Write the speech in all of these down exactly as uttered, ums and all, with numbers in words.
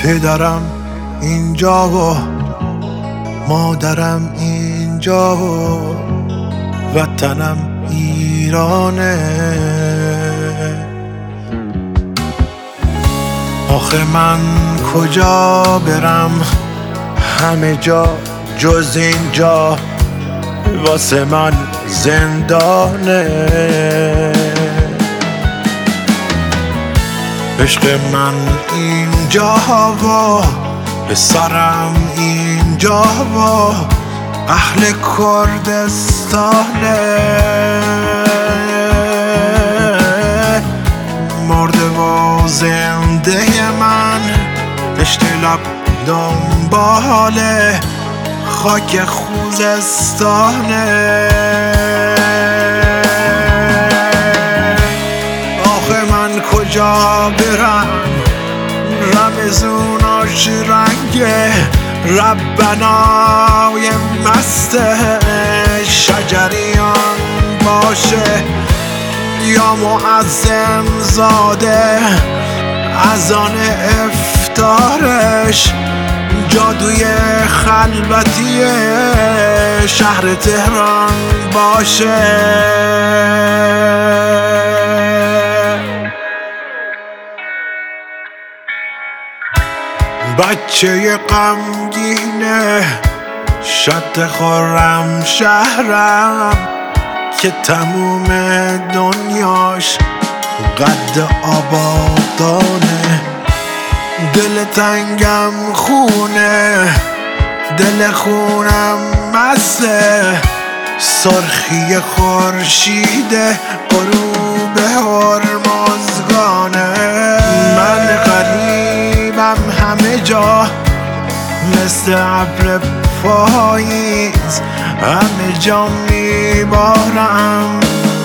پدرم اینجا و مادرم اینجا و وطنم ایرانه. آخه من کجا برم، همه جا جز اینجا واسه من زندانه. عشق من اینجا و پسرم اینجا و اهل کردستانه. مرده و زنده من پشت لب دنبال خاک خوزستانه. آخه من کجا برم، رمزوناش رنگه ربنای مست شجریان باشه یا معظم زاده اذان افتارش جادوی خلوتی شهر تهران باشه. بچه غمگینه شد خورم شهرم که تموم دنیاش قد آبادانه. دل تنگم خونه، دل خونم مسته، سرخی خورشید غروب هرمزگانه. من غریبم همه جا مثل ابر پاییز، همه جا میبارم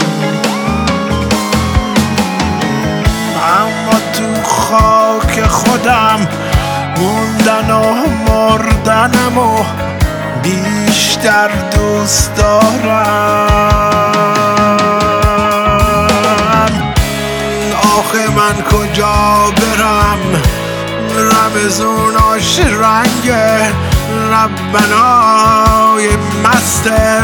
اما تو خاک خودم موندن و مردنم و بیشتر دوست دارم. آخه من کجا برم، رمزوناش رنگ ربنای مست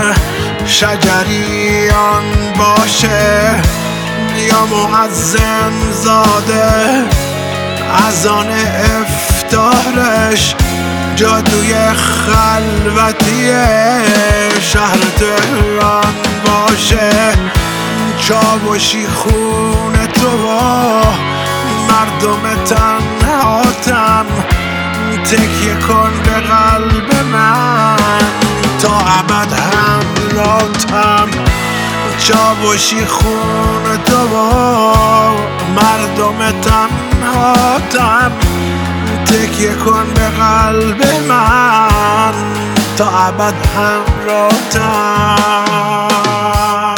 شجریان باشه یا معظم زاده اذان افتارش جادوی خلوتی شهر تهران باشه. چاوشی خون تو و مردم تنهاتم، تکیه کن به قلب من تا ابد همراهتم. چاوشی خون تو و مردم تنهاتم، تکیه کن به قلب من تا ابد همراهتم.